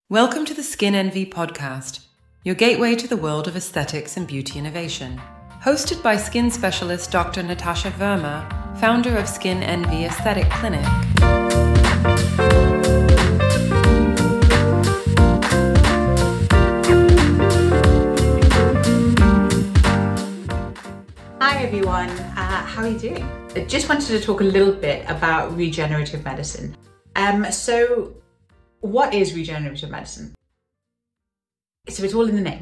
Welcome to the Skin Envy podcast, your gateway to the world of aesthetics and beauty innovation. Hosted by skin specialist Dr. Natasha Verma, founder of Skin Envy Aesthetic Clinic. Hi everyone, how are you doing? I just wanted to talk a little bit about regenerative medicine. So what is regenerative medicine? So it's all in the name.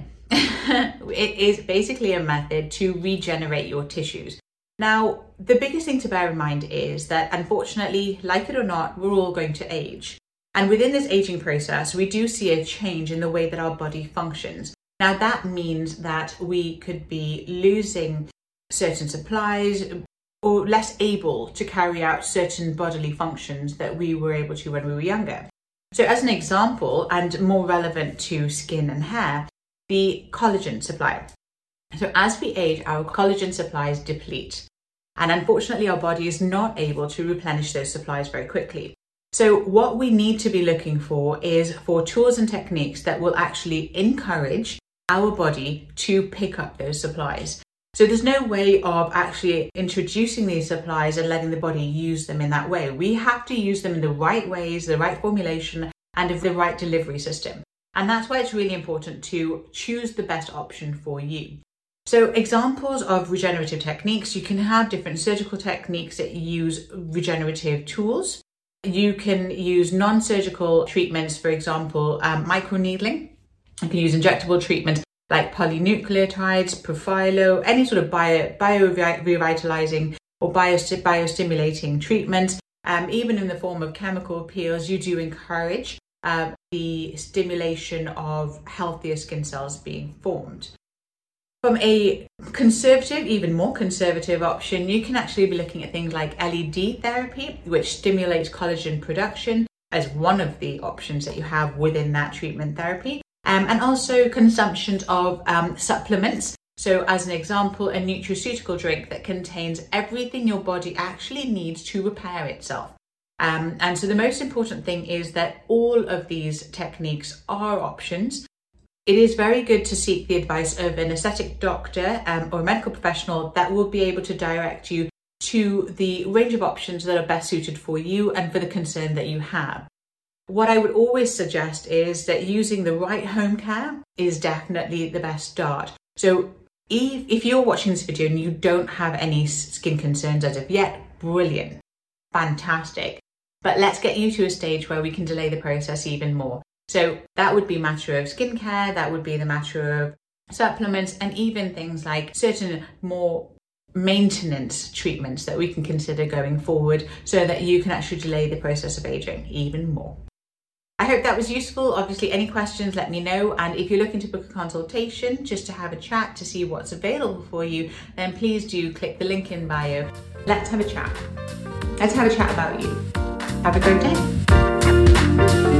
It is basically a method to regenerate your tissues. Now, the biggest thing to bear in mind is that unfortunately, like it or not, we're all going to age. And within this aging process, we do see a change in the way that our body functions. Now, that means that we could be losing certain supplies or less able to carry out certain bodily functions that we were able to when we were younger. So as an example, and more relevant to skin and hair, the collagen supply. So as we age, our collagen supplies deplete. And unfortunately, our body is not able to replenish those supplies very quickly. So what we need to be looking for is for tools and techniques that will actually encourage our body to pick up those supplies. So there's no way of actually introducing these supplies and letting the body use them in that way. We have to use them in the right ways, the right formulation, and of the right delivery system. And that's why it's really important to choose the best option for you. So examples of regenerative techniques, you can have different surgical techniques that use regenerative tools. You can use non-surgical treatments, for example, microneedling. You can use injectable treatment like polynucleotides, Profhilo, any sort of bio-revitalizing or biostimulating treatment. Even in the form of chemical peels, you do encourage the stimulation of healthier skin cells being formed. From a conservative, even more conservative option, you can actually be looking at things like LED therapy, which stimulates collagen production as one of the options that you have within that treatment therapy. And also consumption of supplements. So as an example, a nutraceutical drink that contains everything your body actually needs to repair itself. And so the most important thing is that all of these techniques are options. It is very good to seek the advice of an aesthetic doctor or a medical professional that will be able to direct you to the range of options that are best suited for you and for the concern that you have. What I would always suggest is that using the right home care is definitely the best start. So if you're watching this video and you don't have any skin concerns as of yet, brilliant, fantastic. But let's get you to a stage where we can delay the process even more. So that would be a matter of skincare, that would be the matter of supplements, and even things like certain more maintenance treatments that we can consider going forward so that you can actually delay the process of aging even more. I hope that was useful. Obviously, any questions, let me know. And if you're looking to book a consultation just to have a chat to see what's available for you, then please do click the link in bio. Let's have a chat. Let's have a chat about you. Have a great day.